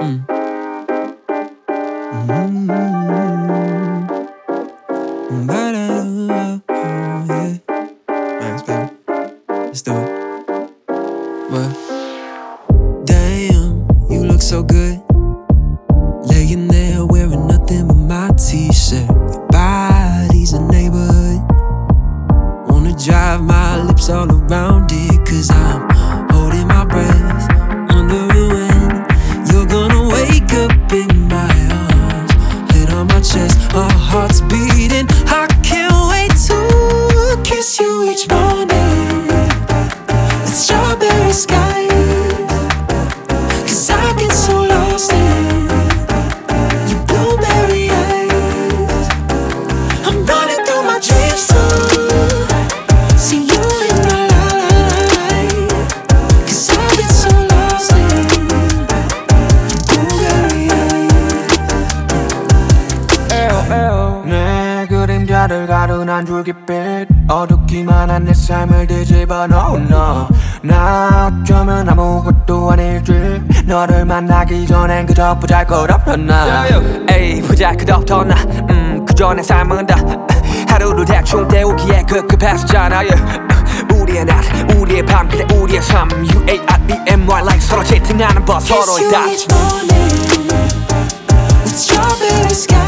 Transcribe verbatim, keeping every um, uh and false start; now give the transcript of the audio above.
Mm. Mm-hmm. Ba-da-da-da-da, yeah. Thanks, baby. Let's do it. What? Damn, you look so good. Laying there wearing nothing but my t-shirt. Your body's a neighborhood. Wanna drive my lips all around it, cause I'm holding my breath, wondering when you're gonna wake up in my arms, head on my chest, our hearts beating. I can't wait to kiss you each morning with strawberry skies, cause I get so lost in your blueberry eyes. I'm running through my dreams too. See you in my life, cause I get so lost in your blueberry eyes. 내 그림자를 가둔 한 줄깃빛, 어둡기만 한 내 삶을 뒤집어 놓은 너. 나 어쩌면 아무것도 아닐지. 너를 만나기 전엔 그저 보잘것없던 나. 에이 보잘것없던 나. 음 그저 내 삶은 다 하루를 대충 때우기에 급급했었잖아. yeah. 우리의 낮, 우리의 밤, 그래 우리의 삶. You A R E M Y like 서로 채팅하는 법, 서로의 다. Kiss you each morning with strawberry skies.